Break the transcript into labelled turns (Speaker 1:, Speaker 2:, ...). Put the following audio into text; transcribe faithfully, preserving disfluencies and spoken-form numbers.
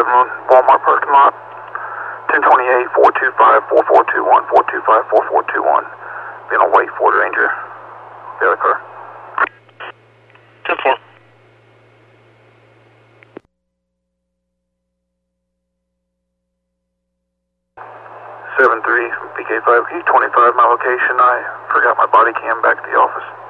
Speaker 1: seven, Walmart parking lot. ten twenty-eight, four two five, four four two one, four two five, four four two one. Being on wait Ford Ranger. The other car.
Speaker 2: ten four.
Speaker 1: seven three, B K five, E twenty-five, my location. I forgot my body cam back at the office.